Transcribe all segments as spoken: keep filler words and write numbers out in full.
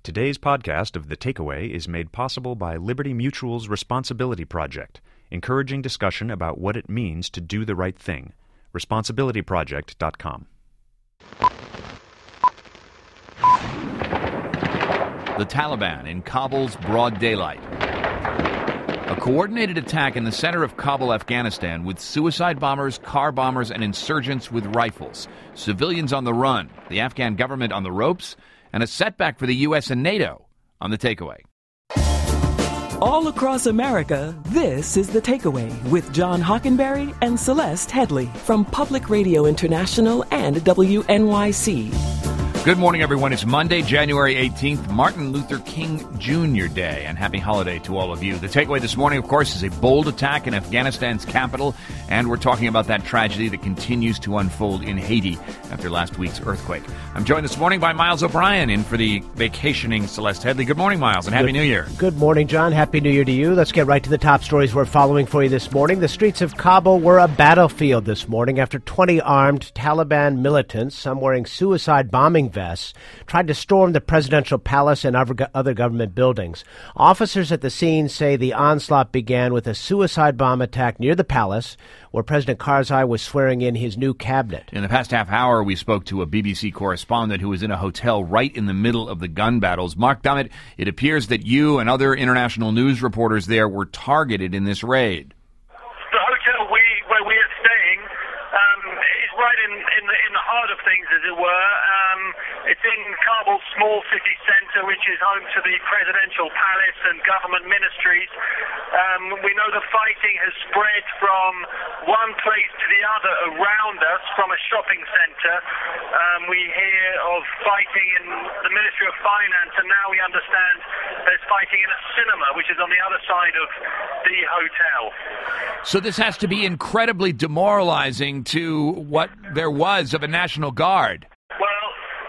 Today's podcast of The Takeaway is made possible by Liberty Mutual's Responsibility Project, encouraging discussion about what it means to do the right thing. responsibility project dot com. The Taliban in Kabul's broad daylight. A coordinated attack in the center of Kabul, Afghanistan, with suicide bombers, car bombers, and insurgents with rifles. Civilians on the run, the Afghan government on the ropes, and a setback for the U S and NATO. On The Takeaway. All across America, this is The Takeaway with John Hockenberry and Celeste Headley from Public Radio International and W N Y C. Good morning, everyone. It's Monday, January eighteenth, Martin Luther King Junior Day, and happy holiday to all of you. The takeaway this morning, of course, is a bold attack in Afghanistan's capital, and we're talking about that tragedy that continues to unfold in Haiti after last week's earthquake. I'm joined this morning by Miles O'Brien, in for the vacationing Celeste Headley. Good morning, Miles, and Happy Good, New Year. Good morning, John. Happy New Year to you. Let's get right to the top stories we're following for you this morning. The streets of Kabul were a battlefield this morning after twenty armed Taliban militants, some wearing suicide bombing vests, tried to storm the presidential palace and other government buildings. Officers at the scene say the onslaught began with a suicide bomb attack near the palace, where President Karzai was swearing in his new cabinet. In the past half hour, we spoke to a B B C correspondent who was in a hotel right in the middle of the gun battles. Mark Dummett, it appears that you and other international news reporters there were targeted in this raid. The hotel we where we are staying um, is right in, in, the, in the heart of things, as it were. Um, it's in Kabul's small city centre, which is home to the presidential palace and government ministries. Um, we know the fighting has spread from one place to the other around us, from a shopping centre. Um, we hear of fighting in the Ministry of Finance, and now we understand there's fighting in a cinema, which is on the other side of the hotel. So this has to be incredibly demoralizing to what there was of a National Guard. Well,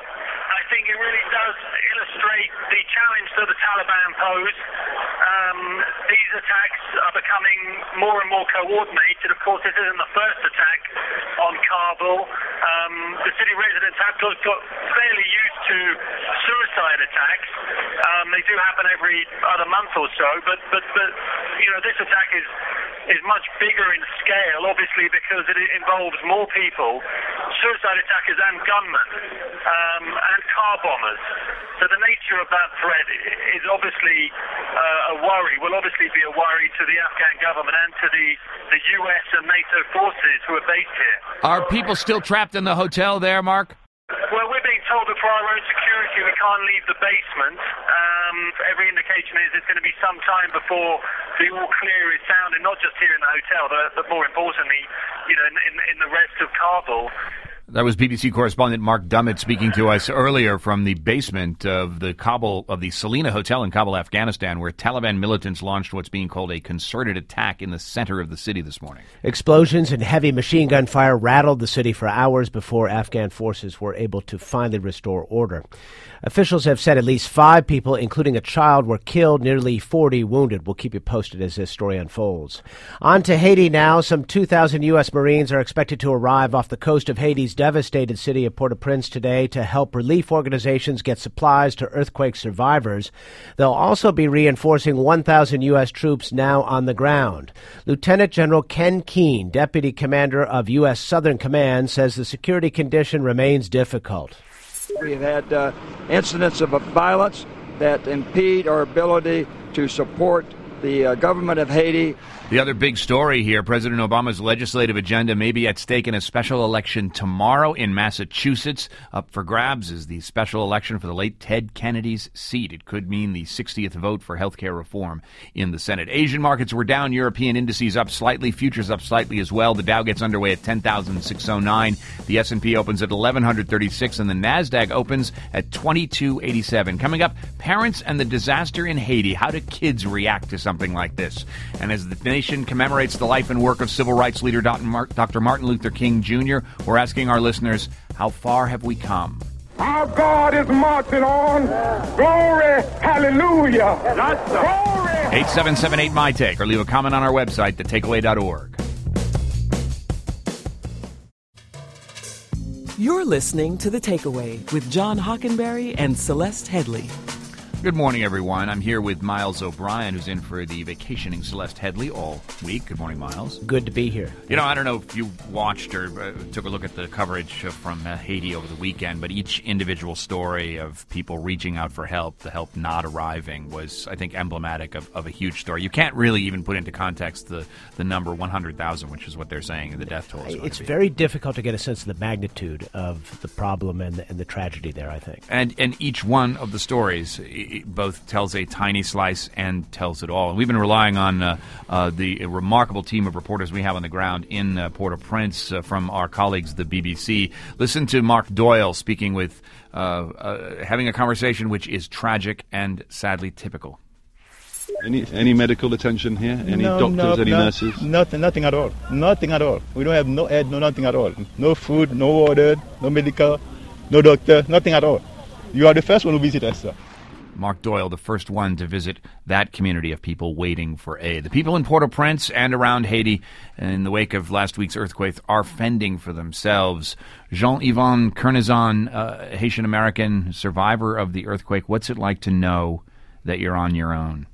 I think it really does illustrate the challenge that the Taliban pose. Um, these attacks are becoming more and more coordinated. Of course, this isn't the first attack on Kabul. Um, the city residents have got, got fairly used to suicide attacks. Um, they do happen every other month or so, but, but, but you know, this attack is is much bigger in scale, obviously, because it involves more people, suicide attackers and gunmen, um, and car bombers. So the nature of that threat is obviously uh, a worry, will obviously be a worry to the Afghan government and to the, the U S and NATO forces who are based here. Are people still trapped in the hotel there, Mark? Well, we're being told that for our own security we can't leave the basement. Um, every indication is it's going to be some time before the all clear is sounded, not just here in the hotel, but, but more importantly, you know, in, in, in the rest of Kabul. That was B B C correspondent Mark Dummett speaking to us earlier from the basement of the Kabul of the Selina Hotel in Kabul, Afghanistan, where Taliban militants launched what's being called a concerted attack in the center of the city this morning. Explosions and heavy machine gun fire rattled the city for hours before Afghan forces were able to finally restore order. Officials have said at least five people, including a child, were killed, nearly forty wounded. We'll keep you posted as this story unfolds. On to Haiti now. Some two thousand U S Marines are expected to arrive off the coast of Haiti's devastated city of Port-au-Prince today to help relief organizations get supplies to earthquake survivors. They'll also be reinforcing one thousand U S troops now on the ground. Lieutenant General Ken Keane, deputy commander of U S Southern Command, says the security condition remains difficult. We've had uh, incidents of violence that impede our ability to support the uh, government of Haiti. The other big story here, President Obama's legislative agenda may be at stake in a special election tomorrow in Massachusetts. Up for grabs is the special election for the late Ted Kennedy's seat. It could mean the sixtieth vote for health care reform in the Senate. Asian markets were down. European indices up slightly. Futures up slightly as well. The Dow gets underway at ten thousand six hundred nine. The S and P opens at eleven thirty-six, and the NASDAQ opens at twenty-two eighty-seven. Coming up, parents and the disaster in Haiti. How do kids react to something like this? And as the nation commemorates the life and work of civil rights leader Doctor Martin Luther King Junior, we're asking our listeners, how far have we come? Our God is marching on. Glory, hallelujah. Glory. eight seven seven eight, M Y Take, or leave a comment on our website, the takeaway dot org. You're listening to The Takeaway with John Hockenberry and Celeste Headley. Good morning, everyone. I'm here with Miles O'Brien, who's in for the vacationing Celeste Headley all week. Good morning, Miles. Good to be here. You know, I don't know if you watched or uh, took a look at the coverage from uh, Haiti over the weekend, but each individual story of people reaching out for help, the help not arriving, was, I think, emblematic of, of a huge story. You can't really even put into context the, the number one hundred thousand, which is what they're saying, and the death toll is It's very difficult to get a sense of the magnitude of the problem and the, and the tragedy there, I think. And, and each one of the stories both tells a tiny slice and tells it all. And we've been relying on uh, uh, the remarkable team of reporters we have on the ground in uh, Port-au-Prince uh, from our colleagues, the B B C. Listen to Mark Doyle speaking with, uh, uh, having a conversation which is tragic and sadly typical. Any any medical attention here? Any no, doctors, no, any no, nurses? Nothing, nothing at all. Nothing at all. We don't have no aid, no nothing at all. No food, no water, no medical, no doctor, nothing at all. You are the first one to visit us, sir. Mark Doyle, the first one to visit that community of people waiting for aid. The people in Port-au-Prince and around Haiti in the wake of last week's earthquake are fending for themselves. Jean-Yvon Kernizan, uh, Haitian-American survivor of the earthquake, what's it like to know that you're on your own?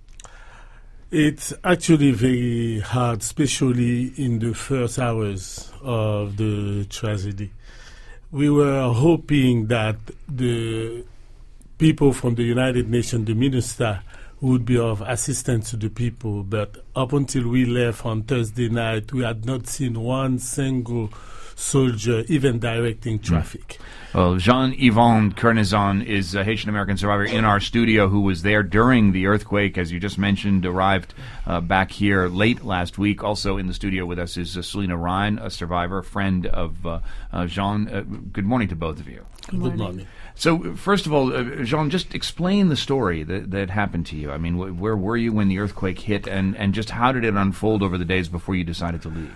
It's actually very hard, especially in the first hours of the tragedy. We were hoping that the people from the United Nations, the minister, would be of assistance to the people. But up until we left on Thursday night, we had not seen one single soldier even directing traffic. Mm. Well, Jean-Yvon Kernizan is a Haitian-American survivor in our studio who was there during the earthquake, as you just mentioned, arrived uh, back here late last week. Also in the studio with us is uh, Selena Ryan, a survivor, a friend of uh, uh, Jean. Uh, good morning to both of you. Good morning. Good morning. So, first of all, uh, Jean, just explain the story that, that happened to you. I mean, wh- where were you when the earthquake hit, and, and just how did it unfold over the days before you decided to leave?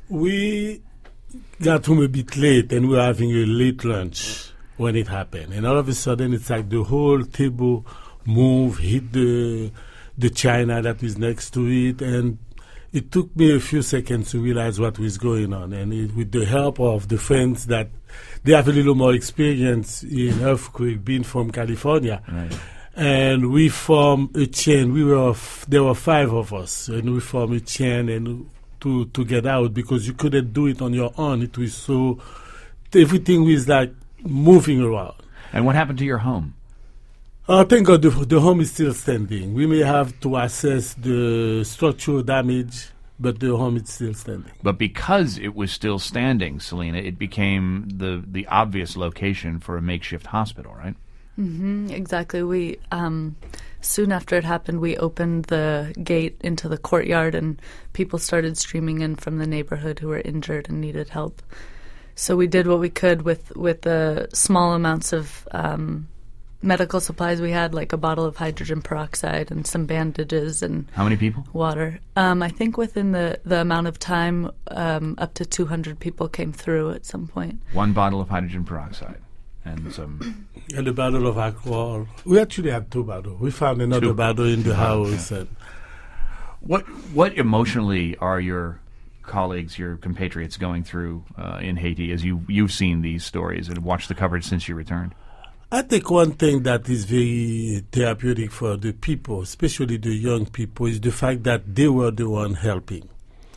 We got home a bit late, and we were having a late lunch when it happened. And all of a sudden, it's like the whole table moved, hit the the china that was next to it, and it took me a few seconds to realize what was going on. And it, with the help of the friends that they have a little more experience in earthquake, being from California. Right. And we formed a chain. We were f- there were five of us, and we formed a chain and to to get out because you couldn't do it on your own. It was so everything was like moving around. And what happened to your home? Uh, thank God the, the home is still standing. We may have to assess the structural damage, but the home is still standing. But because it was still standing, Selena, it became the, the obvious location for a makeshift hospital, right? Mm-hmm, exactly. We um, soon after it happened, we opened the gate into the courtyard, and people started streaming in from the neighborhood who were injured and needed help. So we did what we could with with the small amounts of um, medical supplies we had, like a bottle of hydrogen peroxide and some bandages and how many people? Water. Um, I think within the, the amount of time, um, up to two hundred people came through at some point. One bottle of hydrogen peroxide and some... And a bottle of alcohol. We actually had two bottles. We found another two. bottle in the house. And what what emotionally are your colleagues, your compatriots going through uh, in Haiti as you, you've seen these stories and watched the coverage since you returned? I think one thing that is very therapeutic for the people, especially the young people, is the fact that they were the one helping.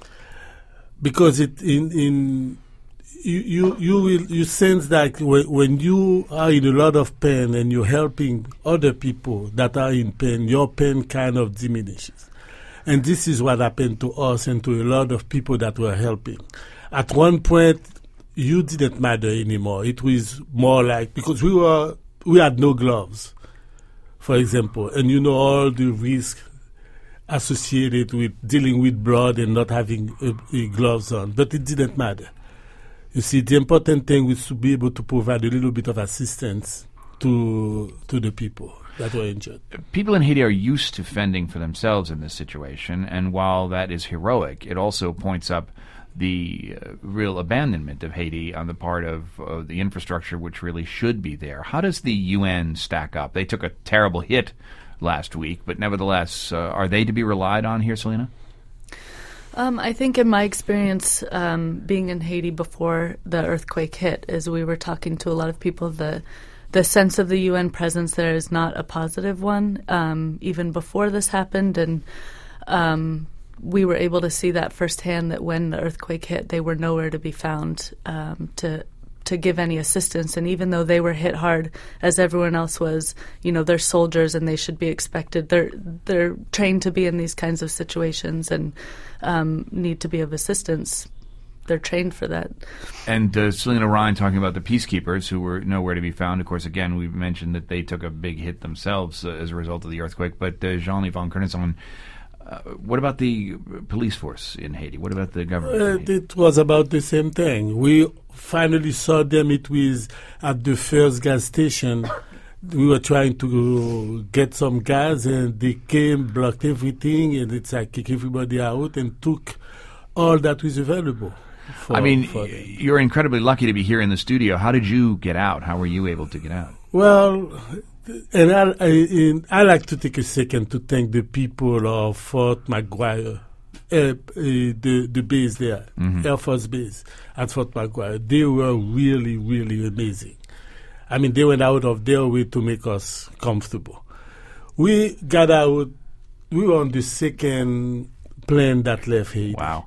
Because it in in you you, you will you sense that when, when you are in a lot of pain and you're helping other people that are in pain, your pain kind of diminishes. And this is what happened to us and to a lot of people that were helping. At one point, you didn't matter anymore. It was more like, because we were we had no gloves, for example, and you know all the risk associated with dealing with blood and not having a, a gloves on. But it didn't matter. You see, the important thing was to be able to provide a little bit of assistance to to the people that were injured. People in Haiti are used to fending for themselves in this situation, and while that is heroic, it also points up the uh, real abandonment of Haiti on the part of uh, the infrastructure which really should be there. How does the U N stack up? They took a terrible hit last week, but nevertheless, uh, are they to be relied on here, Selena? Um, I think in my experience um, being in Haiti before the earthquake hit, is we were talking to a lot of people, the the sense of the U N presence there is not a positive one, um, even before this happened. And um, we were able to see that firsthand, that when the earthquake hit, they were nowhere to be found um, to to give any assistance. And even though they were hit hard, as everyone else was, you know, they're soldiers and they should be expected. They're they're trained to be in these kinds of situations and um, need to be of assistance. They're trained for that. And uh, Selena Ryan talking about the peacekeepers who were nowhere to be found. Of course, again, we mentioned that they took a big hit themselves uh, as a result of the earthquake. But uh, Jean-Yvan Kernizon, uh, what about the police force in Haiti? What about the government? Uh, it was about the same thing. We finally saw them. It was at the first gas station. We were trying to get some gas, and they came, blocked everything, and it's like kick everybody out and took all that was available. For, I mean, you're incredibly lucky to be here in the studio. How did you get out? How were you able to get out? Well, and I, I, in, I like to take a second to thank the people of Fort McGuire, uh, uh, the, the base there, mm-hmm. Air Force Base at Fort McGuire. They were really, really amazing. I mean, they went out of their way to make us comfortable. We got out, we were on the second plane that left Haiti. Wow.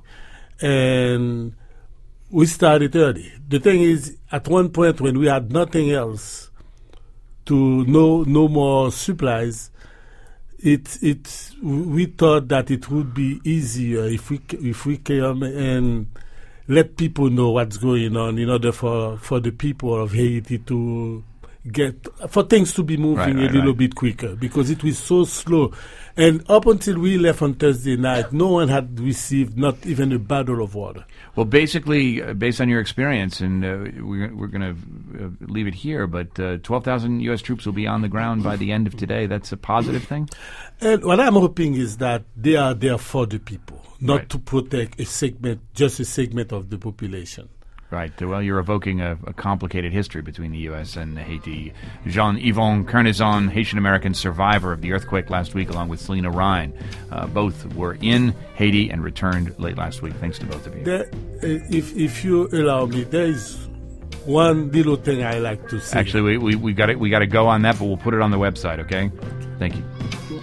And we started early. The thing is, at one point when we had nothing else, to no no more supplies, it it we thought that it would be easier if we if we came and let people know what's going on, in order for, for the people of Haiti to get for things to be moving right, right, a little right. bit quicker, because it was so slow. And up until we left on Thursday night, no one had received not even a bottle of water. Well, basically, uh, based on your experience, and uh, we're, we're going to uh, leave it here, but uh, twelve thousand U S troops will be on the ground by the end of today. That's a positive thing? And what I'm hoping is that they are there for the people, not right. to protect a segment, just a segment of the population. Right. Well, you're evoking a, a complicated history between the U S and Haiti. Jean-Yvan Kernizon, Haitian-American survivor of the earthquake last week, along with Selena Ryan. Uh, both were in Haiti and returned late last week. Thanks to both of you. There, uh, if, if you allow me, there is one little thing I like to say. Actually, we we, we got it. We got to go on that, but we'll put it on the website. Okay. Thank you.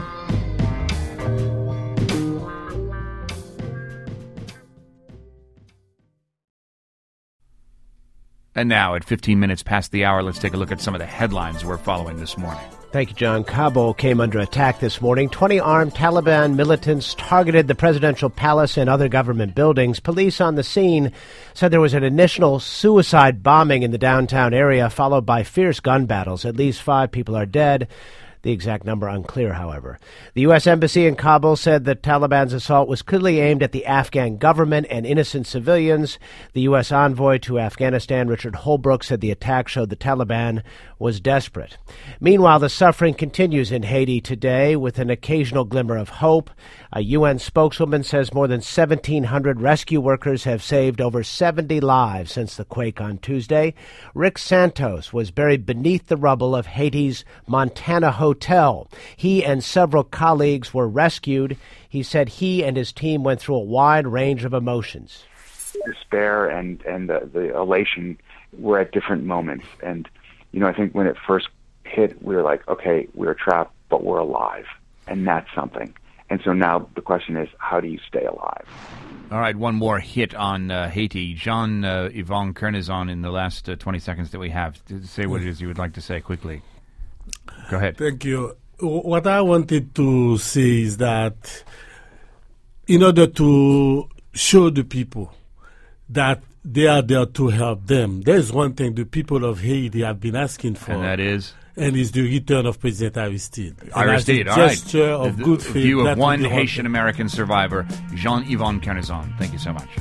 And now, at fifteen minutes past the hour, let's take a look at some of the headlines we're following this morning. Thank you, John. Kabul came under attack this morning. twenty armed Taliban militants targeted the presidential palace and other government buildings. Police on the scene said there was an initial suicide bombing in the downtown area, followed by fierce gun battles. At least five people are dead. The exact number unclear, however. The U S Embassy in Kabul said that Taliban's assault was clearly aimed at the Afghan government and innocent civilians. The U S envoy to Afghanistan, Richard Holbrooke, said the attack showed the Taliban was desperate. Meanwhile, the suffering continues in Haiti today with an occasional glimmer of hope. A U N spokeswoman says more than seventeen hundred rescue workers have saved over seventy lives since the quake on Tuesday. Rick Santos was buried beneath the rubble of Haiti's Montana Hotel. He and several colleagues were rescued. He said he and his team went through a wide range of emotions. Despair and, and the, the elation were at different moments. And, you know, I think when it first hit, we were like, okay, we're trapped, but we're alive. And that's something. And so now the question is, how do you stay alive? All right, one more hit on uh, Haiti. Jean-Yvan Kernizon, in the last uh, twenty seconds that we have, to say what it is you would like to say quickly. Go ahead. Thank you. What I wanted to say is that in order to show the people that they are there to help them, there's one thing the people of Haiti have been asking for. And that is? And it's the return of President Aristide. Aristide, all right. A gesture of the, good the faith. View of one Haitian-American survivor, Jean-Yvan Kernizon. Thank you so much.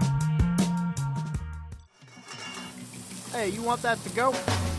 Hey, you want that to go?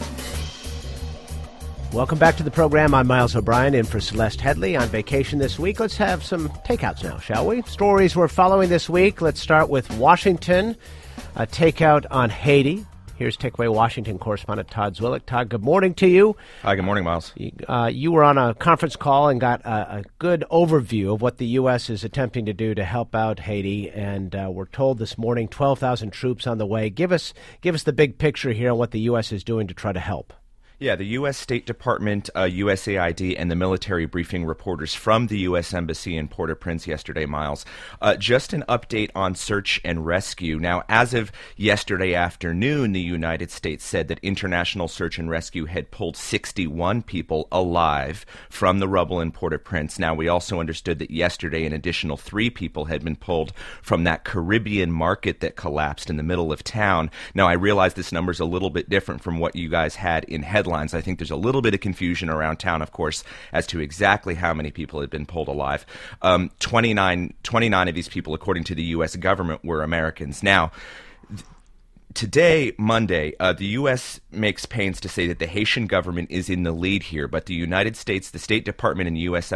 Welcome back to the program. I'm Miles O'Brien, in for Celeste Headley on vacation this week. Let's have some takeouts now, shall we? Stories we're following this week. Let's start with Washington, a takeout on Haiti. Here's Takeaway Washington correspondent Todd Zwillich. Todd, good morning to you. Hi, good morning, Miles. You, uh, you were on a conference call and got a, a good overview of what the U S is attempting to do to help out Haiti, and uh, we're told this morning twelve thousand troops on the way. Give us give us the big picture here on what the U S is doing to try to help. Yeah, the U S. State Department, uh, U S A I D, and the military briefing reporters from the U S. Embassy in Port-au-Prince yesterday, Miles. Uh, just an update on search and rescue. Now, as of yesterday afternoon, the United States said that international search and rescue had pulled sixty-one people alive from the rubble in Port-au-Prince. Now, we also understood that yesterday an additional three people had been pulled from that Caribbean market that collapsed in the middle of town. Now, I realize this number's a little bit different from what you guys had in headlines. I think there's a little bit of confusion around town, of course, as to exactly how many people had been pulled alive. Um, twenty-nine, twenty-nine of these people, according to the U S government, were Americans. Now, th- Today, Monday, uh, the U S makes pains to say that the Haitian government is in the lead here, but the United States, the State Department, and U S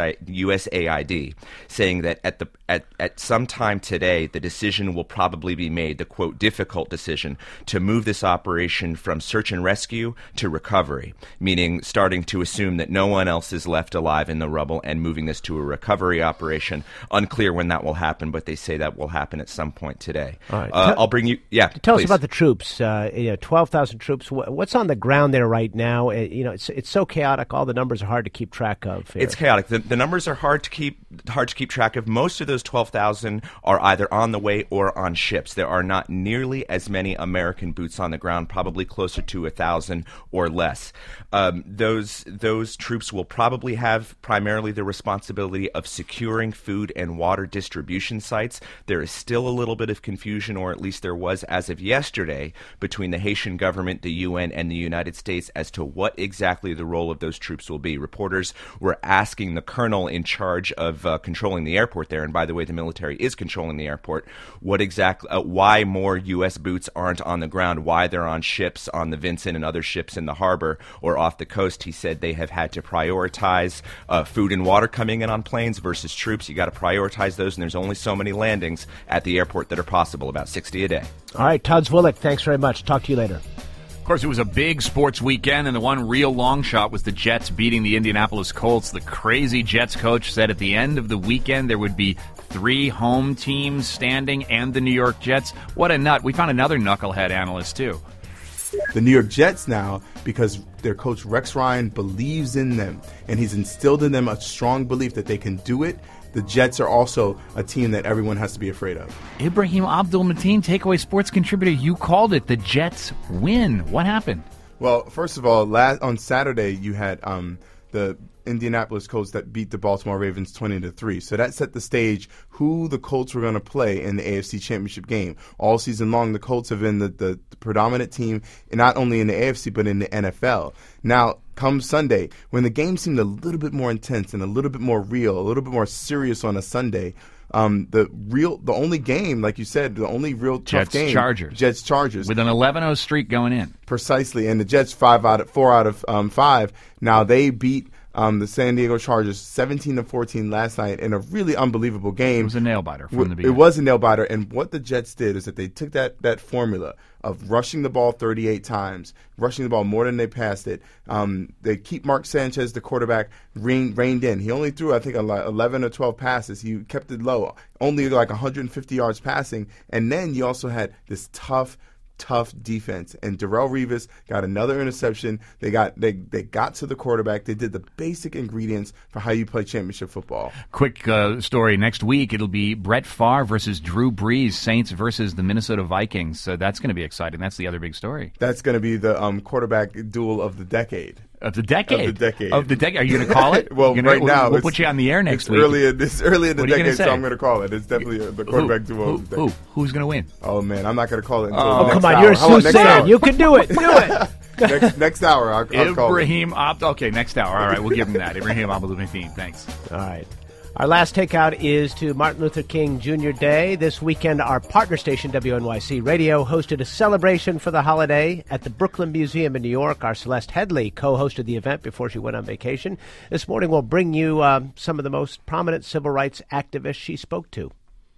A I D saying that at the at, at some time today, the decision will probably be made, the quote, difficult decision, to move this operation from search and rescue to recovery, meaning starting to assume that no one else is left alive in the rubble and moving this to a recovery operation. Unclear when that will happen, but they say that will happen at some point today. All right. Uh, Tell- I'll bring you, yeah, Tell please. us about the troops. Uh, you know, twelve thousand troops. What's on the ground there right now? Uh, you know, it's it's so chaotic. All the numbers are hard to keep track of here. It's chaotic. The, the numbers are hard to keep hard to keep track of. Most of those twelve thousand are either on the way or on ships. There are not nearly as many American boots on the ground, probably closer to one thousand or less. Um, those those troops will probably have primarily the responsibility of securing food and water distribution sites. There is still a little bit of confusion, or at least there was as of yesterday, between the Haitian government, the U N, and the United States as to what exactly the role of those troops will be. Reporters were asking the colonel in charge of uh, controlling the airport there, and by the way, the military is controlling the airport, what exactly, uh, why more U S boots aren't on the ground, why they're on ships, on the Vincent and other ships in the harbor or off the coast. He said they have had to prioritize uh, food and water coming in on planes versus troops. You got to prioritize those, and there's only so many landings at the airport that are possible, about sixty a day. All right, Todd Zwillich, thanks very much. Talk to you later. Of course, it was a big sports weekend, and the one real long shot was the Jets beating the Indianapolis Colts. The crazy Jets coach said at the end of the weekend there would be three home teams standing and the New York Jets. What a nut. We found another knucklehead analyst, too. The New York Jets now, because their coach Rex Ryan believes in them, and he's instilled in them a strong belief that they can do it. The Jets are also a team that everyone has to be afraid of. Ibrahim Abdul-Mateen, Takeaway Sports contributor, you called it. The Jets win. What happened? Well, first of all, last, on Saturday you had um, the Indianapolis Colts that beat the Baltimore Ravens twenty to three. So that set the stage who the Colts were going to play in the A F C Championship game. All season long, the Colts have been the, the, the predominant team, not only in the A F C but in the N F L. Now, come Sunday, when the game seemed a little bit more intense and a little bit more real, a little bit more serious on a Sunday, um, the real, the only game, like you said, the only real tough Jets game, Chargers. Jets Chargers, with an eleven oh streak going in. Precisely, and the Jets five out of four out of um, five. Now they beat Um, the San Diego Chargers seventeen to fourteen last night in a really unbelievable game. It was a nail-biter from the beginning. It was a nail-biter, and what the Jets did is that they took that, that formula of rushing the ball thirty-eight times, rushing the ball more than they passed it. Um, they keep Mark Sanchez, the quarterback, rein, reined in. He only threw, I think, eleven or twelve passes. He kept it low, only like one hundred fifty yards passing. And then you also had this tough, tough defense, and Darrelle Revis got another interception. They got they they got to the quarterback. They did the basic ingredients for how you play championship football. Quick uh, story: next week it'll be Brett Favre versus Drew Brees, Saints versus the Minnesota Vikings. So that's going to be exciting. That's the other big story. That's going to be the um, quarterback duel of the decade. Of the decade? Of the decade. Of the decade. Are you going to call it? Well, gonna, right now. We'll, we'll put you on the air next it's week. Early in, it's early in the what decade, so say? I'm going to call it. It's definitely the quarterback who, duel who, of the decade. Who? Who's going to win? Oh, man, I'm not going to call it until oh, next come on, hour. you're a soothsayer. You can do it. Do it. next, next hour, I'll, I'll call it. Ibrahim Abd. Okay, next hour. All right, we'll give him that. Ibrahim Abdul-Mateen. Thanks. All right. Our last takeout is to Martin Luther King Junior Day. This weekend, our partner station, W N Y C Radio, hosted a celebration for the holiday at the Brooklyn Museum in New York. Our Celeste Headley co-hosted the event before she went on vacation. This morning, we'll bring you uh, some of the most prominent civil rights activists she spoke to.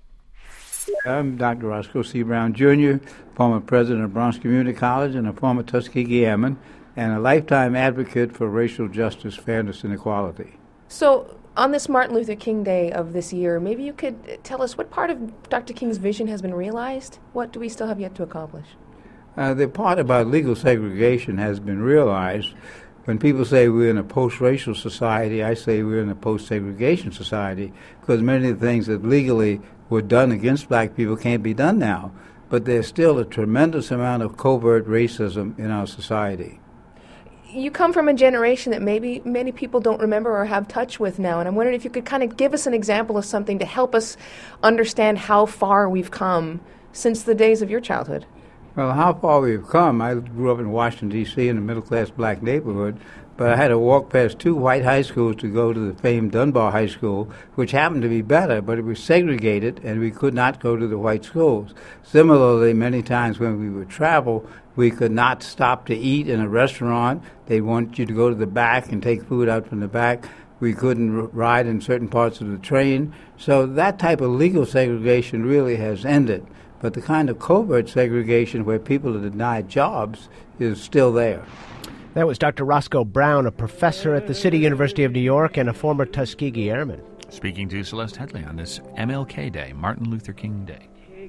I'm Doctor Roscoe C. Brown, Junior, former president of Bronx Community College and a former Tuskegee Airman, and a lifetime advocate for racial justice, fairness, and equality. So, on this Martin Luther King Day of this year, maybe you could tell us what part of Doctor King's vision has been realized? What do we still have yet to accomplish? Uh, the part about legal segregation has been realized, When people say we're in a post-racial society, I say we're in a post-segregation society, because many of the things that legally were done against black people can't be done now. But there's still a tremendous amount of covert racism in our society. You come from a generation that maybe many people don't remember or have touch with now, and I'm wondering if you could kind of give us an example of something to help us understand how far we've come since the days of your childhood. Well, how far we've come, I grew up in Washington, D C in a middle-class black neighborhood, but I had to walk past two white high schools to go to the famed Dunbar High School, which happened to be better, but it was segregated, and we could not go to the white schools. Similarly, many times when we would travel, we could not stop to eat in a restaurant. They want you to go to the back and take food out from the back. We couldn't r- ride in certain parts of the train. So that type of legal segregation really has ended. But the kind of covert segregation where people are denied jobs is still there. That was Doctor Roscoe Brown, a professor at the City University of New York and a former Tuskegee Airman. Speaking to Celeste Headley on this M L K Day, Martin Luther King Day.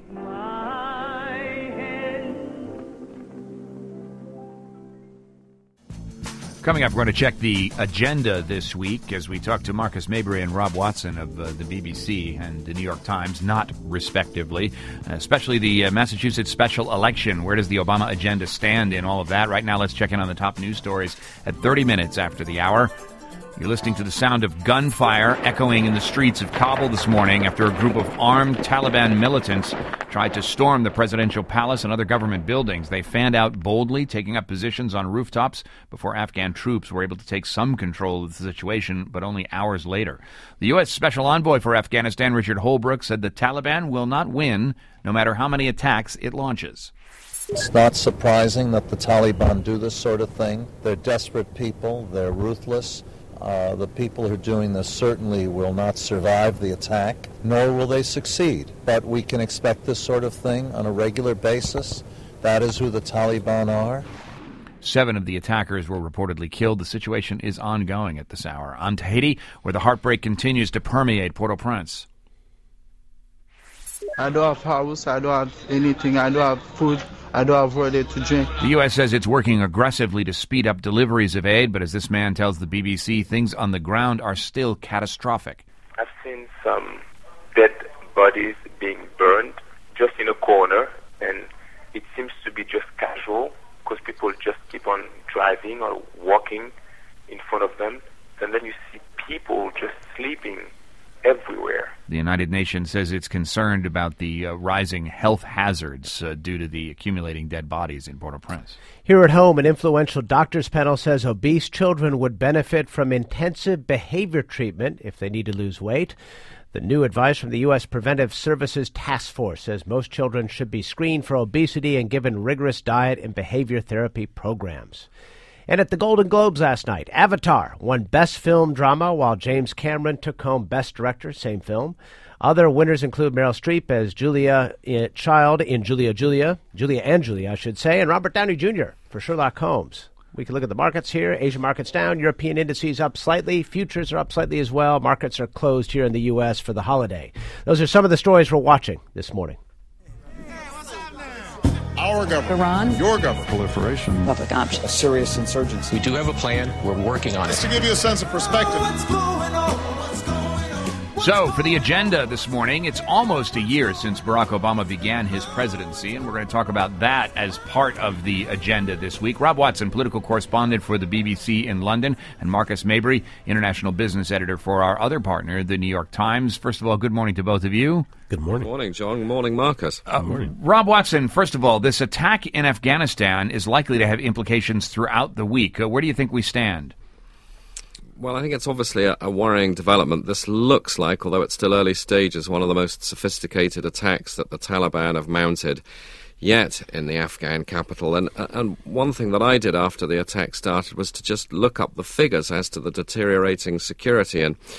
Coming up, we're going to check the agenda this week as we talk to Marcus Mabry and Rob Watson of uh, the B B C and the New York Times, not respectively, uh, especially the uh, Massachusetts special election. Where does the Obama agenda stand in all of that? Right now, let's check in on the top news stories at thirty minutes after the hour. You're listening to the sound of gunfire echoing in the streets of Kabul this morning after a group of armed Taliban militants tried to storm the presidential palace and other government buildings. They fanned out boldly, taking up positions on rooftops before Afghan troops were able to take some control of the situation, but only hours later. The U S Special Envoy for Afghanistan, Richard Holbrooke, said the Taliban will not win no matter how many attacks it launches. It's not surprising that the Taliban do this sort of thing. They're desperate people. They're ruthless. Uh, the people who are doing this certainly will not survive the attack, nor will they succeed. But we can expect this sort of thing on a regular basis. That is who the Taliban are. Seven of the attackers were reportedly killed. The situation is ongoing at this hour. On to Haiti, where the heartbreak continues to permeate Port-au-Prince. I don't have house, I don't have anything, I don't have food. I don't have water to drink. The U S says it's working aggressively to speed up deliveries of aid, but as this man tells the B B C, things on the ground are still catastrophic. I've seen some dead bodies being burned just in a corner, and it seems to be just casual because people just keep on driving or walking in front of them, and then you see people just sleeping everywhere. The United Nations says it's concerned about the uh, rising health hazards uh, due to the accumulating dead bodies in Port-au-Prince. Here at home, an influential doctors panel says obese children would benefit from intensive behavior treatment if they need to lose weight. The new advice from the U S Preventive Services Task Force says most children should be screened for obesity and given rigorous diet and behavior therapy programs. And at the Golden Globes last night, Avatar won Best Film Drama, while James Cameron took home Best Director, same film. Other winners include Meryl Streep as Julia Child in Julia Julia, Julia and Julia, I should say, and Robert Downey Junior for Sherlock Holmes. We can look at the markets here. Asian markets down. European indices up slightly. Futures are up slightly as well. Markets are closed here in the U S for the holiday. Those are some of the stories we're watching this morning. Our government. Iran. Your government. Proliferation. Public option. A serious insurgency. We do have a plan. We're working on it. Just to give you a sense of perspective. What's going on? What's going on? So, for the agenda this morning, it's almost a year since Barack Obama began his presidency, and we're going to talk about that as part of the agenda this week. Rob Watson, political correspondent for the B B C in London, and Marcus Mabry, international business editor for our other partner, the New York Times. First of all, good morning to both of you. Good morning. Good morning, John. Good morning, Marcus. Uh, good morning. Rob Watson, first of all, this attack in Afghanistan is likely to have implications throughout the week. Uh, where do you think we stand? Well, I think it's obviously a, a worrying development. This looks like, although it's still early stages, one of the most sophisticated attacks that the Taliban have mounted yet in the Afghan capital. And, and one thing that I did after the attack started was to just look up the figures as to the deteriorating security. And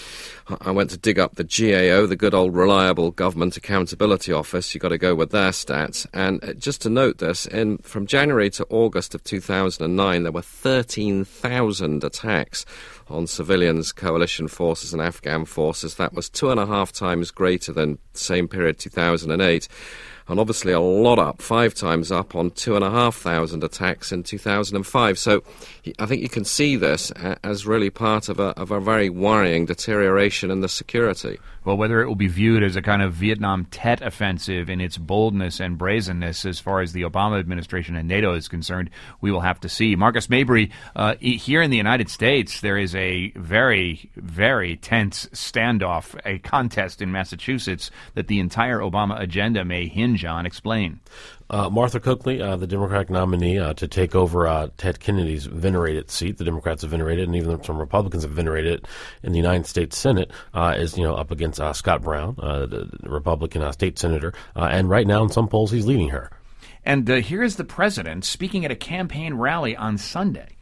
I went to dig up the G A O, the good old reliable Government Accountability Office. You've got to go with their stats. And just to note this, in from January to August of two thousand nine, there were thirteen thousand attacks on civilians, coalition forces and Afghan forces. That was two and a half times greater than the same period, two thousand eight. And obviously a lot up, five times up on two and a half thousand attacks in two thousand five. So I think you can see this as really part of a, of a very worrying deterioration in the security. Well, whether it will be viewed as a kind of Vietnam Tet offensive in its boldness and brazenness as far as the Obama administration and NATO is concerned, we will have to see. Marcus Mabry, uh, here in the United States, there is a very, very tense standoff, a contest in Massachusetts that the entire Obama agenda may hinge on. Explain. Uh, Martha Coakley, uh, the Democratic nominee uh, to take over uh, Ted Kennedy's venerated seat. The Democrats have venerated, and even some Republicans have venerated it in the United States Senate, uh, is you know up against uh, Scott Brown, uh, the Republican uh, state senator, uh, and right now in some polls he's leading her. And uh, here is the president speaking at a campaign rally on Sunday.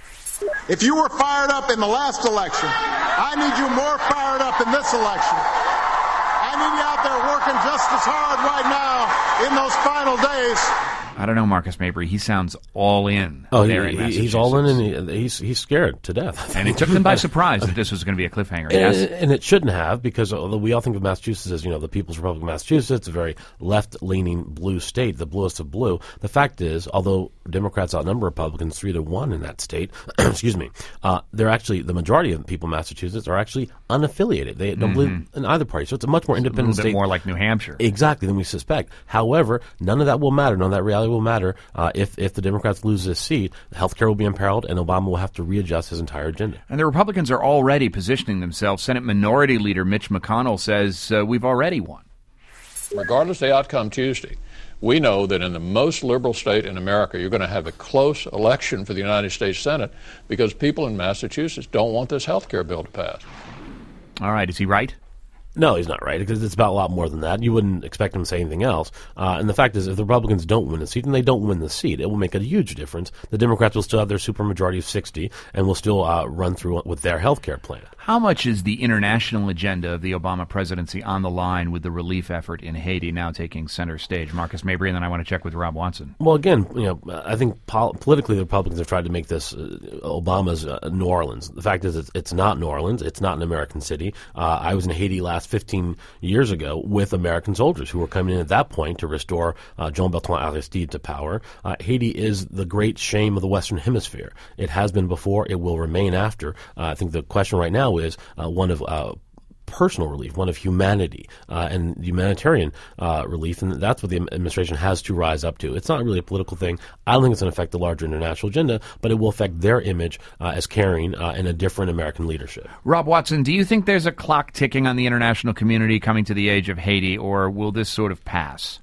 If you were fired up in the last election, I need you more fired up in this election. I need you out there working just as hard right now in those final days. I don't know, Marcus Mabry. He sounds all in. Oh, there he, in he's all in, and he, he's he's scared to death. And it took them by surprise that this was going to be a cliffhanger. And, yes, and it shouldn't have, because although we all think of Massachusetts as you know the People's Republic of Massachusetts, a very left-leaning blue state, the bluest of blue. The fact is, although Democrats outnumber Republicans three to one in that state, excuse me, uh, they're actually the majority of the people in Massachusetts are actually unaffiliated. They don't mm-hmm. believe in either party, so it's a much more independent a little bit state, more like New Hampshire, exactly, than we suspect. However, none of that will matter. None of that reality will matter. Uh, if if the Democrats lose this seat, health care will be imperiled, and Obama will have to readjust his entire agenda. And the Republicans are already positioning themselves. Senate Minority Leader Mitch McConnell says uh, we've already won. Regardless of the outcome Tuesday, we know that in the most liberal state in America, you're going to have a close election for the United States Senate because people in Massachusetts don't want this health care bill to pass. All right. Is he right? No, he's not right, because it's about a lot more than that. You wouldn't expect him to say anything else. Uh, and the fact is, if the Republicans don't win the seat, and they don't win the seat, it will make a huge difference. The Democrats will still have their supermajority of sixty and will still uh, run through with their health care plan. How much is the international agenda of the Obama presidency on the line with the relief effort in Haiti now taking center stage? Marcus Mabry, and then I want to check with Rob Watson. Well, again, you know, I think pol- politically the Republicans have tried to make this uh, Obama's uh, New Orleans. The fact is, it's, it's not New Orleans. It's not an American city. Uh, I was in Haiti last fifteen years ago with American soldiers who were coming in at that point to restore uh, Jean-Bertrand Aristide to power. Uh, Haiti is the great shame of the Western Hemisphere. It has been before. It will remain after. Uh, I think the question right now is uh, one of uh, personal relief, one of humanity uh, and humanitarian uh, relief, and that's what the administration has to rise up to. It's not really a political thing. I don't think it's going to affect the larger international agenda, but it will affect their image uh, as caring uh, in a different American leadership. Rob Watson, do you think there's a clock ticking on the international community coming to the age of Haiti, or will this sort of pass?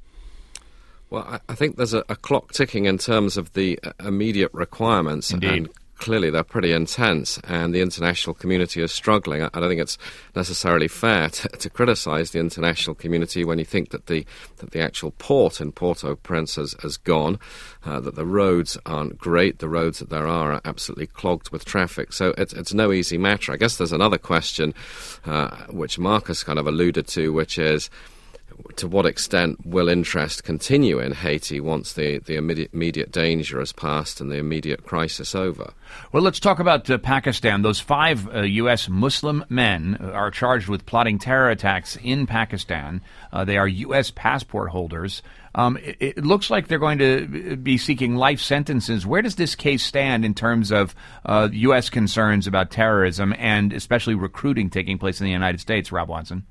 Well, I, I think there's a, a clock ticking in terms of the uh, immediate requirements. Indeed. And clearly they're pretty intense, and the international community is struggling. I, I don't think it's necessarily fair to, to criticise the international community when you think that the that the actual port in Port-au-Prince has, has gone, uh, that the roads aren't great, the roads that there are are absolutely clogged with traffic. So it's, it's no easy matter. I guess there's another question, uh, which Marcus kind of alluded to, which is, to what extent will interest continue in Haiti once the, the immediate, immediate danger has passed and the immediate crisis over? Well, let's talk about uh, Pakistan. Those five uh, U S Muslim men are charged with plotting terror attacks in Pakistan. Uh, they are U S passport holders. Um, it, it looks like they're going to be seeking life sentences. Where does this case stand in terms of uh, U S concerns about terrorism and especially recruiting taking place in the United States, Rob Watson?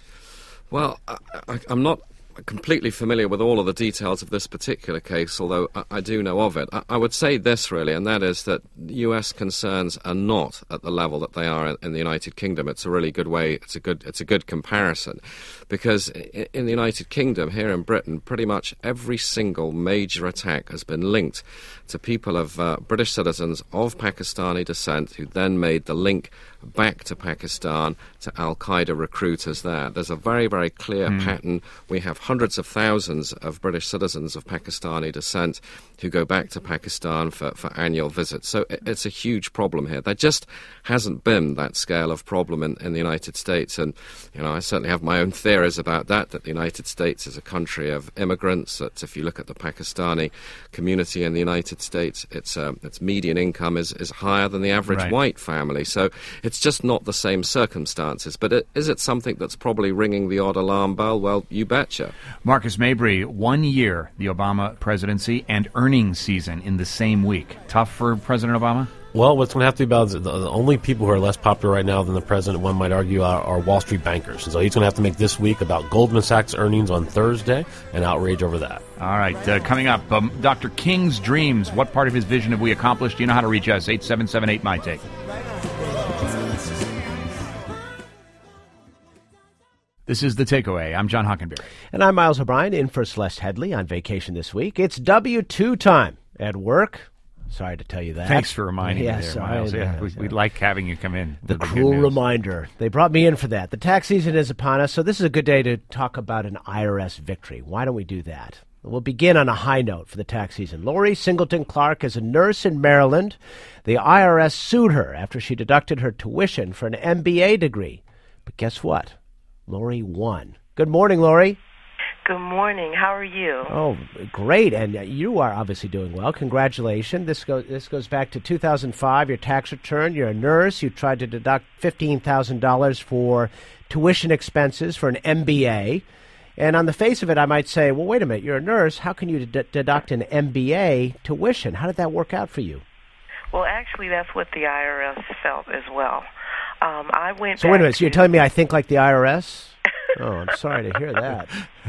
Well, I, I, I'm not completely familiar with all of the details of this particular case, although I, I do know of it. I, I would say this, really, and that is that U S concerns are not at the level that they are in, in the United Kingdom. It's a really good way, it's a good, it's a good comparison, because in, in the United Kingdom, here in Britain, pretty much every single major attack has been linked to people of uh, British citizens of Pakistani descent who then made the link back to Pakistan, to Al-Qaeda recruiters there. There's a very, very clear mm. pattern. We have hundreds of thousands of British citizens of Pakistani descent who go back to Pakistan for, for annual visits. So it, it's a huge problem here. There just hasn't been that scale of problem in, in the United States. And, you know, I certainly have my own theories about that, that the United States is a country of immigrants, that if you look at the Pakistani community in the United States, its, uh, its median income is, is higher than the average Right. white family. So it's just not the same circumstances. But it, is it something that's probably ringing the odd alarm bell? Well, you betcha. Marcus Mabry, one year, the Obama presidency and earnings season in the same week. Tough for President Obama? Well, what's going to have to be about is the, the only people who are less popular right now than the president, one might argue, are, are Wall Street bankers. And so he's going to have to make this week about Goldman Sachs earnings on Thursday and outrage over that. All right, uh, coming up, um, Doctor King's dreams. What part of his vision have we accomplished? You know how to reach us, eight seven seven eight, M Y Take. This is The Takeaway. I'm John Hockenberry. And I'm Miles O'Brien, in for Celeste Headley on vacation this week. It's W two time at work. Sorry to tell you that. Thanks for reminding yes, me there, sorry, Miles. Yeah, yes, we, yes. we like having you come in. The with good cruel news. reminder. They brought me in for that. The tax season is upon us, so this is a good day to talk about an I R S victory. Why don't we do that? We'll begin on a high note for the tax season. Lori Singleton Clark is a nurse in Maryland. The I R S sued her after she deducted her tuition for an M B A degree. But guess what? Lori won. Good morning, Lori. Good morning. How are you? Oh, great. And uh, you are obviously doing well. Congratulations. This goes this goes back to two thousand five, your tax return. You're a nurse. You tried to deduct fifteen thousand dollars for tuition expenses for an M B A. And on the face of it, I might say, well, wait a minute. You're a nurse. How can you d- deduct an M B A tuition? How did that work out for you? Well, actually, that's what the I R S felt as well. Um, I went So back wait a minute. So you're to- telling me I think like the I R S? Oh, I'm sorry to hear that.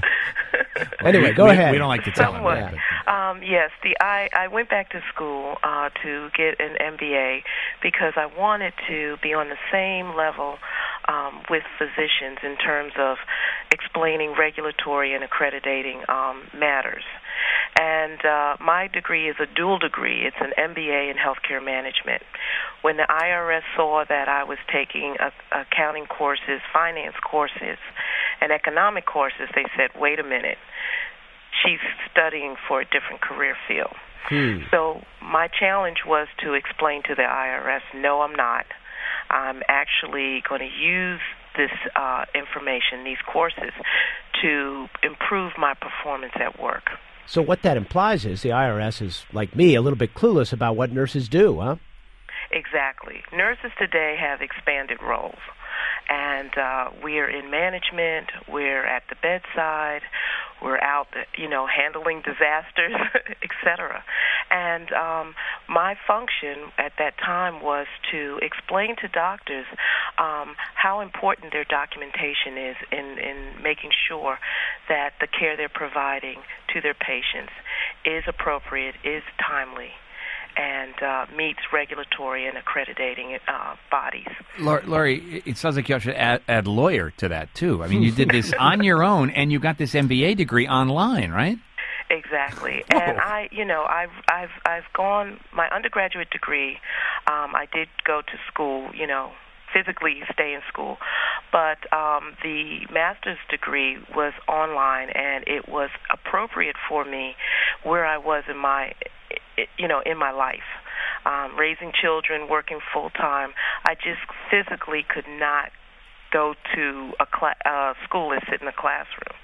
Anyway, go we, ahead. We don't like to tell him Somewhat. that. Um, yes, the I, I went back to school uh, to get an M B A because I wanted to be on the same level um, with physicians in terms of explaining regulatory and accrediting um, matters. And uh, my degree is a dual degree. It's an M B A in healthcare management. When the I R S saw that I was taking uh, accounting courses, finance courses, and economic courses, they said, wait a minute, she's studying for a different career field. Hmm. So my challenge was to explain to the I R S, no, I'm not. I'm actually going to use this uh, information, these courses, to improve my performance at work. So what that implies is the I R S is, like me, a little bit clueless about what nurses do, huh? Exactly. Nurses today have expanded roles. And uh, we're in management, we're at the bedside, we're out, you know, handling disasters, et cetera. And um, my function at that time was to explain to doctors um, how important their documentation is in, in making sure that the care they're providing to their patients is appropriate, is timely, and uh, meets regulatory and accrediting uh, bodies. Lori, Lori, it sounds like you should add, add lawyer to that, too. I mean, you did this on your own, and you got this M B A degree online, right? Exactly, and I, you know, I've, I've, I've gone. My undergraduate degree, um, I did go to school, you know, physically stay in school, but um, the master's degree was online, and it was appropriate for me where I was in my, you know, in my life. Um, raising children, working full time, I just physically could not go to a cla- uh, school and sit in a classroom.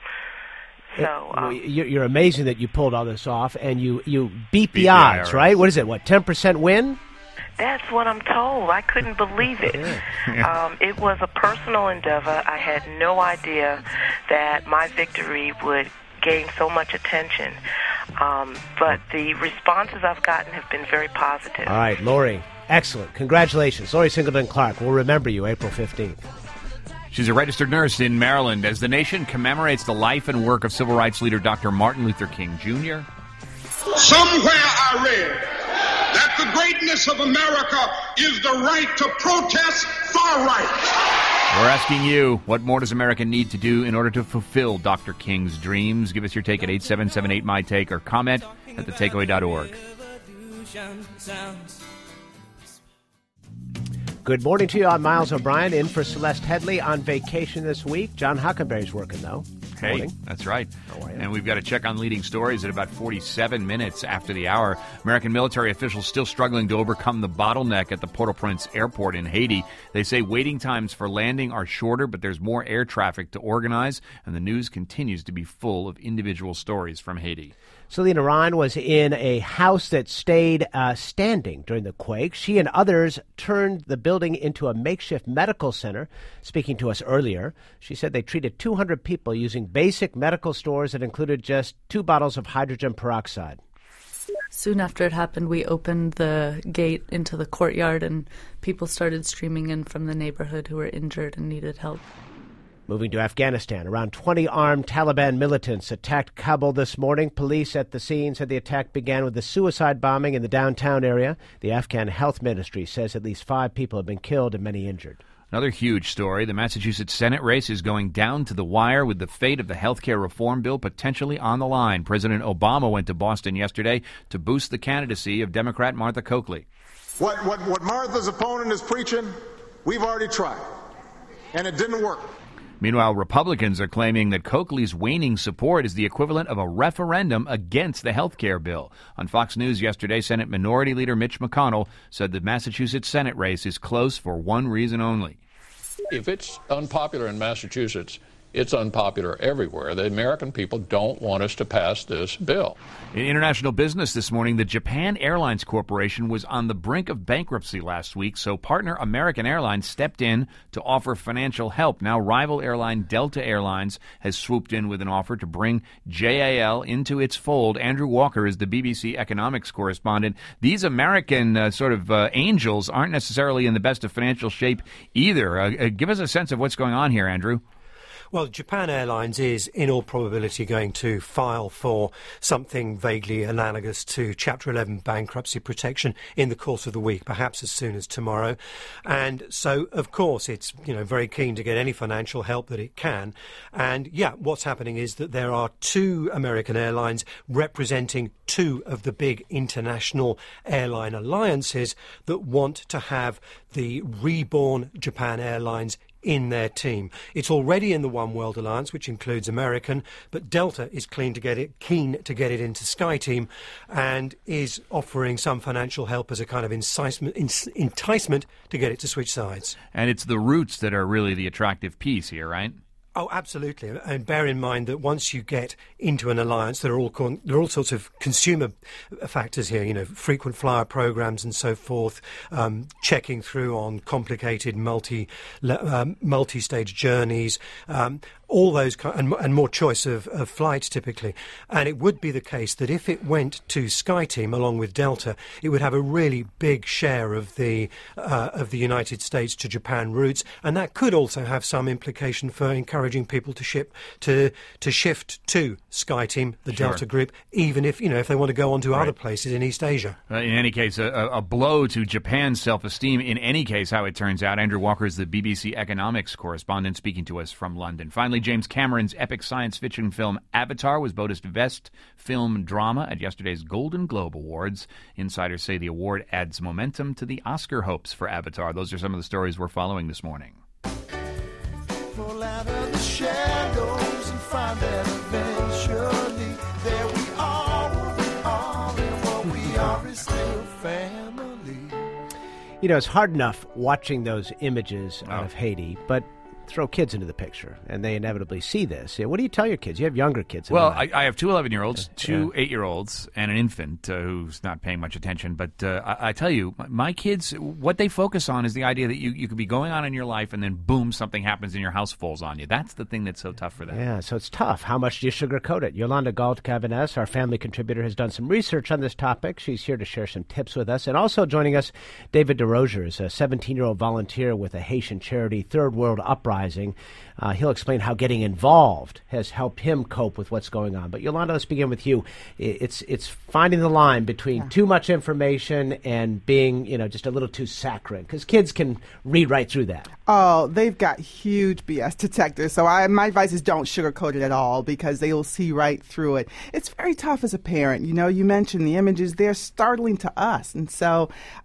So um, You're you're amazing that you pulled all this off, and you, you beat the Beat the odds, I R S. right? What is it, what, ten percent win? that's what I'm told. I couldn't believe it. Um, it was a personal endeavor. I had no idea that my victory would gain so much attention. Um, but the responses I've gotten have been very positive. All right, Lori, excellent. Congratulations. Lori Singleton Clark. We'll remember you April fifteenth. She's a registered nurse in Maryland. As the nation commemorates the life and work of civil rights leader Doctor Martin Luther King Junior Somewhere I read that the greatness of America is the right to protest far right. We're asking you, what more does America need to do in order to fulfill Doctor King's dreams? Give us your take at eight seven seven eight, M Y Take or comment at the takeaway dot org. Good morning to you. I'm Miles O'Brien, in for Celeste Headley on vacation this week. John Hockenberry's working, though. Hey, Morning. that's right. How are you? And we've got to check on leading stories at about forty-seven minutes after the hour. American military officials still struggling to overcome the bottleneck at the Port-au-Prince airport in Haiti. They say waiting times for landing are shorter, but there's more air traffic to organize, and the news continues to be full of individual stories from Haiti. Selena Ryan was in a house that stayed uh, standing during the quake. She and others turned the building into a makeshift medical center. Speaking to us earlier, she said they treated two hundred people using basic medical stores that included just two bottles of hydrogen peroxide. Soon after it happened, we opened the gate into the courtyard, and people started streaming in from the neighborhood who were injured and needed help. Moving to Afghanistan, around twenty armed Taliban militants attacked Kabul this morning. Police at the scene said the attack began with a suicide bombing in the downtown area. The Afghan Health Ministry says at least five people have been killed and many injured. Another huge story. The Massachusetts Senate race is going down to the wire with the fate of the health care reform bill potentially on the line. President Obama went to Boston yesterday to boost the candidacy of Democrat Martha Coakley. What, what, what Martha's opponent is preaching, we've already tried, and it didn't work. Meanwhile, Republicans are claiming that Coakley's waning support is the equivalent of a referendum against the health care bill. On Fox News yesterday, Senate Minority Leader Mitch McConnell said the Massachusetts Senate race is close for one reason only. If it's unpopular in Massachusetts, it's unpopular everywhere. The American people don't want us to pass this bill. In international business this morning, the Japan Airlines Corporation was on the brink of bankruptcy last week, so partner American Airlines stepped in to offer financial help. Now, rival airline Delta Airlines has swooped in with an offer to bring J A L into its fold. Andrew Walker is the B B C economics correspondent. These American uh, sort of uh, angels aren't necessarily in the best of financial shape either. Uh, uh, give us a sense of what's going on here, Andrew. Well, Japan Airlines is, in all probability, going to file for something vaguely analogous to Chapter eleven bankruptcy protection in the course of the week, perhaps as soon as tomorrow. And so, of course, it's, you know, very keen to get any financial help that it can. And, yeah, what's happening is that there are two American airlines representing two of the big international airline alliances that want to have the reborn Japan Airlines in their team. It's already in the One World Alliance, which includes American, but Delta is keen to get it, keen to get it into SkyTeam and is offering some financial help as a kind of enticement, enticement to get it to switch sides. And it's the routes that are really the attractive piece here, right? Oh, absolutely. And bear in mind that once you get into an alliance, there are all con- there are all sorts of consumer factors here, you know, frequent flyer programs and so forth, um, checking through on complicated multi, um, multi-stage journeys, um, all those kind, and, and more choice of, of flights typically. And it would be the case that if it went to SkyTeam along with Delta, it would have a really big share of the uh, of the United States to Japan routes, and that could also have some implication for encouraging people to ship to to shift to SkyTeam, the Sure. Delta group, even if you know if they want to go on to Right. other places in East Asia. Uh, in any case, a, a blow to Japan's self-esteem. In any case, how it turns out. Andrew Walker is the B B C economics correspondent speaking to us from London. Finally, James Cameron's epic science fiction film Avatar was voted Best Film Drama at yesterday's Golden Globe Awards. Insiders say the award adds momentum to the Oscar hopes for Avatar. Those are some of the stories we're following this morning. Fall out of the shadows and find that eventually there we are, what we are, and what we are is still family. You know, it's hard enough watching those images oh. of Haiti, but throw kids into the picture, and they inevitably see this. What do you tell your kids? You have younger kids. Well, I, I have two eleven-year-olds, two yeah. eight-year-olds, and an infant uh, who's not paying much attention. But uh, I, I tell you, my kids, what they focus on is the idea that you, you could be going on in your life, and then boom, something happens and your house falls on you. That's the thing that's so tough for them. Yeah, so it's tough. How much do you sugarcoat it? Yolanda Galt-Cabines, our family contributor, has done some research on this topic. She's here to share some tips with us. And also joining us, David DeRozier is a seventeen-year-old volunteer with a Haitian charity, Third World Uprising. Uh, he'll explain how getting involved has helped him cope with what's going on. But Yolanda, let's begin with you. It's it's finding the line between yeah. too much information and being, you know, just a little too saccharine, because kids can read right through that. Oh, they've got huge B S detectors. So I, my advice is don't sugarcoat it at all, because they will see right through it. It's very tough as a parent. You know, you mentioned the images. They're startling to us. And so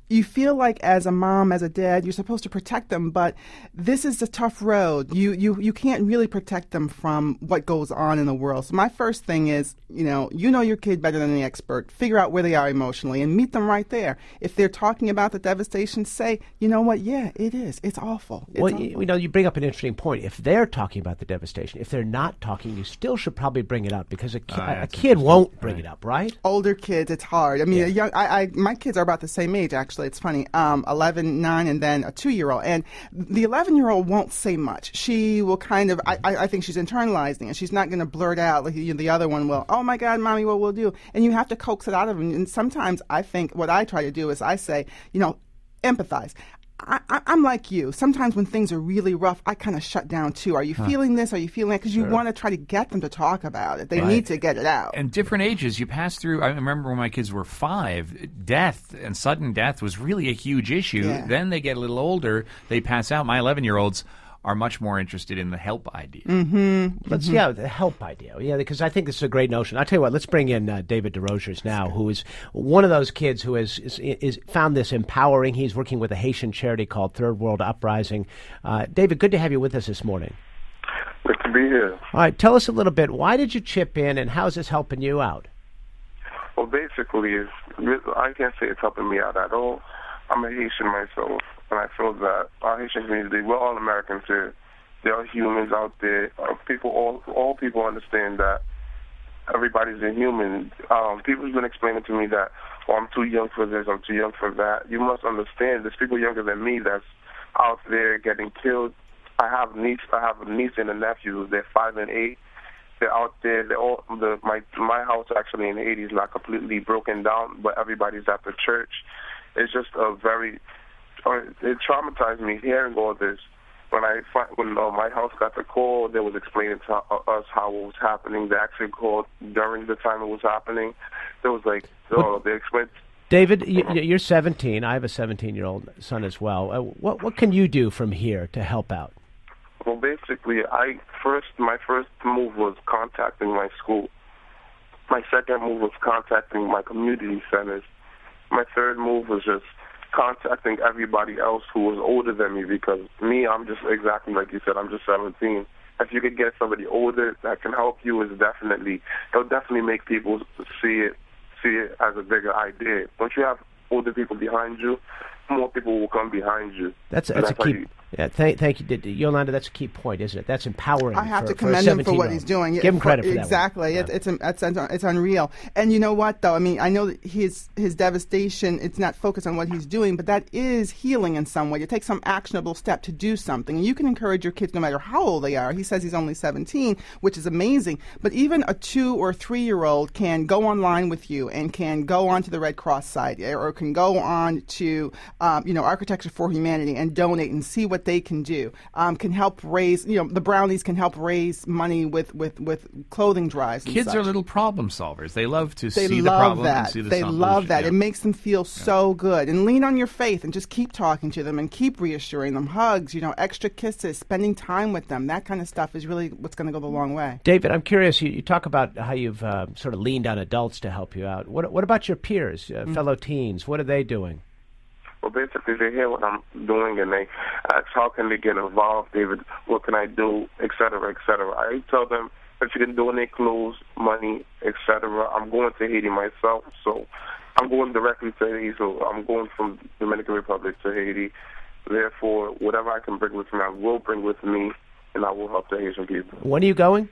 you feel like as a mom, as a dad, you're supposed to protect them, but this is a tough road. You you you can't really protect them from what goes on in the world. So my first thing is, you know, you know your kid better than the expert. Figure out where they are emotionally and meet them right there. If they're talking about the devastation, say, you know what, yeah, it is. It's awful. It's well, awful. You, you know, you bring up an interesting point. If they're talking about the devastation, if they're not talking, you still should probably bring it up because a, ki- Ah, a that's kid won't bring it up, right? Older kids, it's hard. I mean, a young, I, I, my kids are about the same age, actually. It's funny. Um, eleven, nine, and then a two-year-old. And the eleven-year-old won't say much. She will kind of, I, I think she's internalizing it. She's not going to blurt out like you know, the other one will, oh, my God, Mommy, what we'll do? And you have to coax it out of them. And sometimes I think what I try to do is I say, you know, empathize. I, I, I'm like you. Sometimes when things are really rough, I kind of shut down too. Are you Huh. feeling this? Are you feeling that? Because Sure. you want to try to get them to talk about it. They Right. need to get it out. And different ages, you pass through. I remember when my kids were five, death and sudden death was really a huge issue. Yeah. Then they get a little older, they pass out. My eleven-year-olds are much more interested in the help idea. Mm-hmm. Let's yeah, the help idea. Yeah, because I think this is a great notion. I'll tell you what. Let's bring in uh, David DeRosiers now, who is one of those kids who has is, is found this empowering. He's working with a Haitian charity called Third World Uprising. Uh, David, good to have you with us this morning. Good to be here. All right, tell us a little bit. Why did you chip in, and how is this helping you out? Well, basically, it's, I can't say it's helping me out at all. I'm a Haitian myself, and I feel that our Haitian community, we're all Americans here. There are humans out there. Uh, people, all all people understand that everybody's a human. Um, people's been explaining to me that, oh, I'm too young for this, I'm too young for that. You must understand, there's people younger than me that's out there getting killed. I have niece, I have a niece and a nephew. They're five and eight. They're out there. They're all the my my house actually in Haiti is not completely broken down, but everybody's at the church. It's just a very uh, it traumatized me hearing all this. When I fi- when uh, my house got the call, they was explaining to uh, us how it was happening. They actually called during the time it was happening. There was like oh, they explained. David, you, you're seventeen. I have a seventeen-year-old son as well. Uh, what what can you do from here to help out? Well, basically, I first my first move was contacting my school. My second move was contacting my community centers. My third move was just contacting everybody else who was older than me, because me, I'm just exactly like you said, I'm just seventeen. If you could get somebody older that can help you, is definitely it'll definitely make people see it see it as a bigger idea. Once you have older people behind you, more people will come behind you. That's And that's a how key. you- Yeah, thank thank you, D- Yolanda. That's a key point, isn't it? That's empowering. I have for, to for a commend him for what seventeen-year-old. he's doing. Give him For- credit for that. one. Exactly. It, it's, it's it's it's unreal. And you know what, though? I mean, I know that his his devastation. It's not focused on what he's doing, but that is healing in some way. You take some actionable step to do something, and you can encourage your kids no matter how old they are. He says he's only seventeen, which is amazing. But even a two or three year old can go online with you and can go on to the Red Cross site, or can go on to um, you know Architecture for Humanity and donate and see what they can do. Um, can help raise, you know, the Brownies can help raise money with, with, with clothing drives. And Kids such. are little problem solvers. They love to They see the love problem that. and see the they solution. love that. Yeah. It makes them feel so good. And lean on your faith and just keep talking to them and keep reassuring them. Hugs, you know, extra kisses, spending time with them. That kind of stuff is really what's going to go the long way. David, I'm curious. You, you talk about how you've uh, sort of leaned on adults to help you out. What what about your peers, uh, Mm. fellow teens? What are they doing? Well, basically, they hear what I'm doing, and they ask, how can they get involved, David? What can I do, et cetera, et cetera. I tell them, if you can donate clothes, money, et cetera. I'm going to Haiti myself, so I'm going directly to Haiti. So I'm going from Dominican Republic to Haiti. Therefore, whatever I can bring with me, I will bring with me, and I will help the Haitian people. When are you going?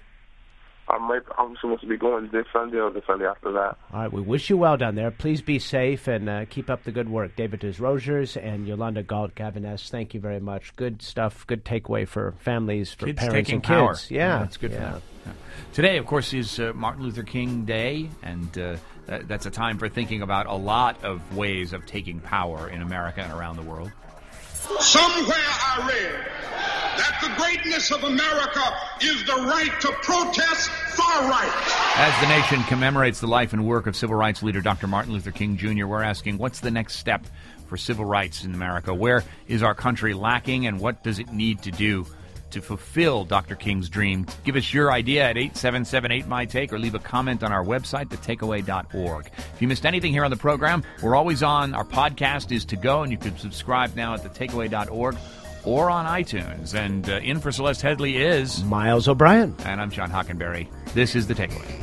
I might, I'm supposed to be going this Sunday or the Sunday after that. All right, we wish you well down there. Please be safe and uh, keep up the good work. David DeRosiers and Yolanda Galt Gavines, thank you very much. Good stuff, good takeaway for families, for Kids parents taking and power. kids. Yeah, that's good yeah. for them. Yeah. Today, of course, is uh, Martin Luther King Day, and uh, that, that's a time for thinking about a lot of ways of taking power in America and around the world. Somewhere I read that the greatness of America is the right to protest far right. As the nation commemorates the life and work of civil rights leader Doctor Martin Luther King Junior, we're asking, what's the next step for civil rights in America? Where is our country lacking, and what does it need to do to fulfill Doctor King's dream. Give us your idea at eight seven seven eight my take or leave a comment on our website, the takeaway dot org. If you missed anything here on the program, we're always on. Our podcast is to go, and you can subscribe now at the takeaway dot org or on iTunes. And uh, in for Celeste Headley is Miles O'Brien. And I'm John Hockenberry. This is The Takeaway.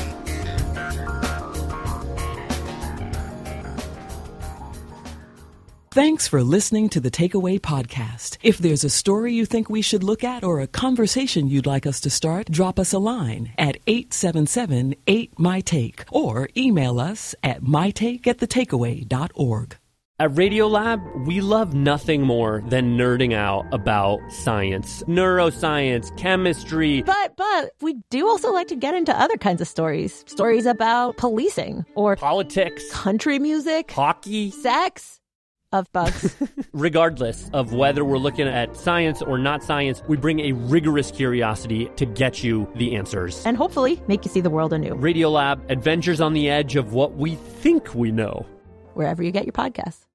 Thanks for listening to the Takeaway Podcast. If there's a story you think we should look at or a conversation you'd like us to start, drop us a line at eight seven seven eight my take or email us at my take at the takeaway dot org. At Radiolab, we love nothing more than nerding out about science, neuroscience, chemistry. But, but, we do also like to get into other kinds of stories. Stories about policing or politics, country music, hockey, sex. Of bugs. Regardless of whether we're looking at science or not science, we bring a rigorous curiosity to get you the answers. And hopefully make you see the world anew. Radiolab, adventures on the edge of what we think we know. Wherever you get your podcasts.